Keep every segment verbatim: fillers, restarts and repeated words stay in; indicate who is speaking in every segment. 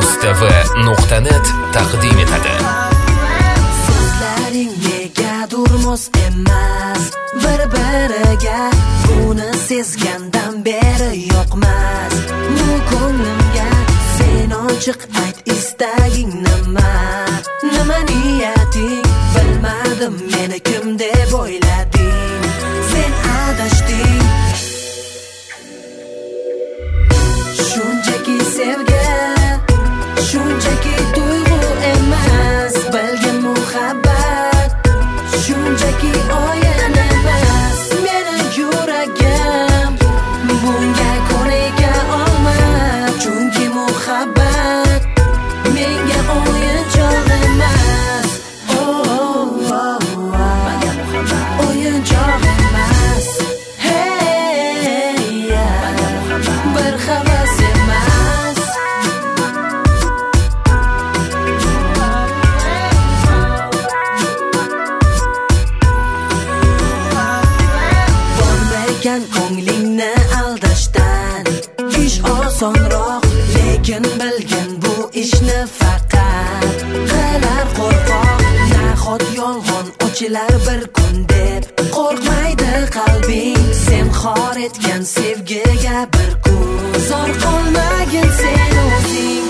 Speaker 1: Mustafa nuqta net taqdim etadi.
Speaker 2: So'zlaring negadur mos emas, bir-biriga buni sezgandan beri yoqmas. Bu ko'nglimga sen ochiq ayt, istaging nima, nima niyating, bilmadim meni kim deb o'ylading. Sen adashding. Shunchaki sevgi, shunchaki tuyg'u emas, balki muhabbat, shunchaki o'yin emas. Meni yuragim bunga ko'nika olmas, chunki muhabbat menga o'yinchoq emas. Oh, oh, oh, o'yinchoq emas. Hey, bir havas emas. Bormaykan ko'nglingni aldashdan, ish osonroq, lekin bilgin bu ishni faqat qilar qo'rqoq. Nahot yolg'on ochilar bir kun deb qo'rqmaydi qalbing, sen xor etgan sevgiga bir kun zor qolmagin sen o'zing.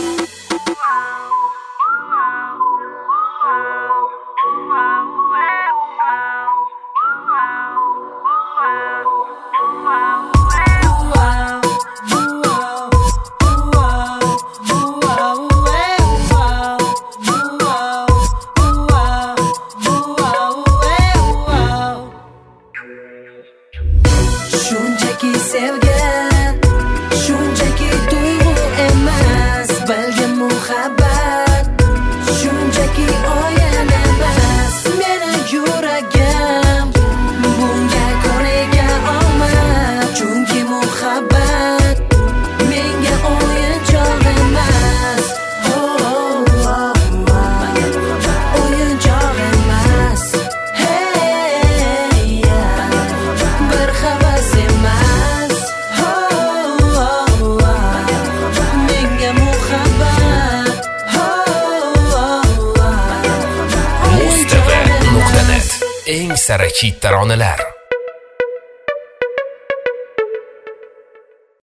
Speaker 2: Shunchaki sevgi, shunchaki tuyg'u emas, balki muhabbat, shunchaki o'yin emas. Meni yuragim bunga ko'nika olmas, chunki muhabbat menga o'yinchoq emas. Oh, oh, oh, o'yinchoq emas. Hey, bir havas emas. Oh, oh, oh, menga muhabbat. Oh, oh, oh,
Speaker 1: Mustafa nuqta net eng sara hit taronalar.